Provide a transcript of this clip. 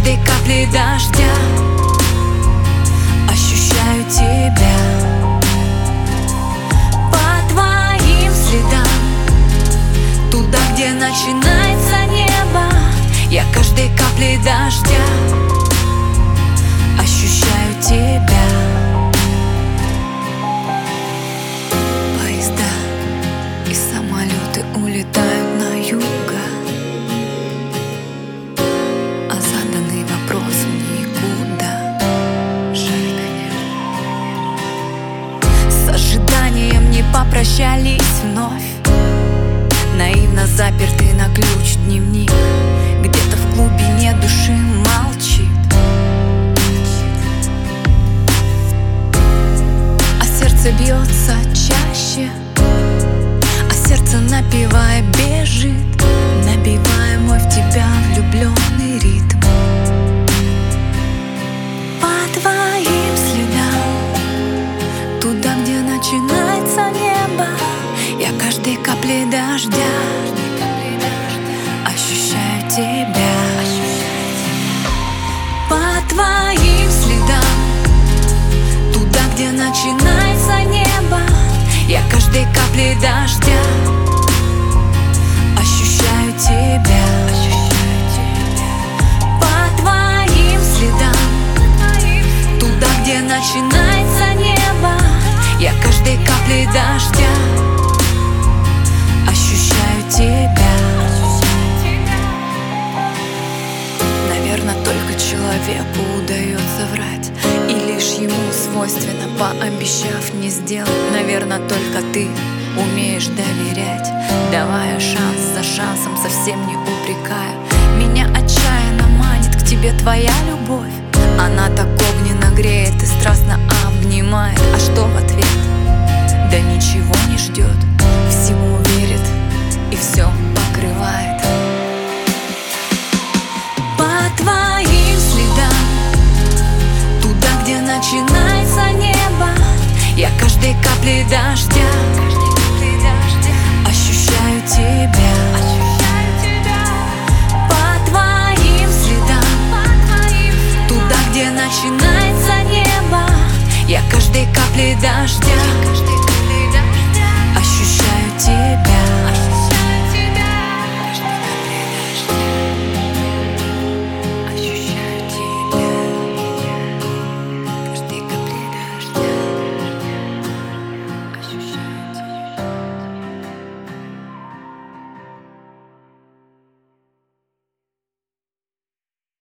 каждой капле дождя ощущаю тебя. По твоим следам, туда, где начинается небо, я каждой каплей дождя ощущаю тебя. Поезда и самолеты улетают на юго, а заданный вопрос в никуда. Жаль, конечно. С ожиданием не попрощались вновь. Наивно запертый на ключ дневник где-то в глубине души молчит, а сердце бьется чаще, а сердце напевая бежит, набивая мой в тебя влюбленный ритм. По твоим следам, туда, где начинается небо, я каждой каплей дождя ощущаю тебя. По твоим следам, туда, где начинается небо, я каждой каплей дождя ощущаю тебя. По твоим следам, туда, где начинается небо, я каждой каплей дождя ощущаю тебя. Наверное, только человеку удается врать, и лишь ему свойственно, пообещав не сделать. Наверное, только ты умеешь доверять, давая шанс за шансом, совсем не упрекая. Меня отчаянно манит к тебе твоя любовь. Она так огненно греет и страстно обнимает. А что в ответ? Да ничего не ждет, всему верит и все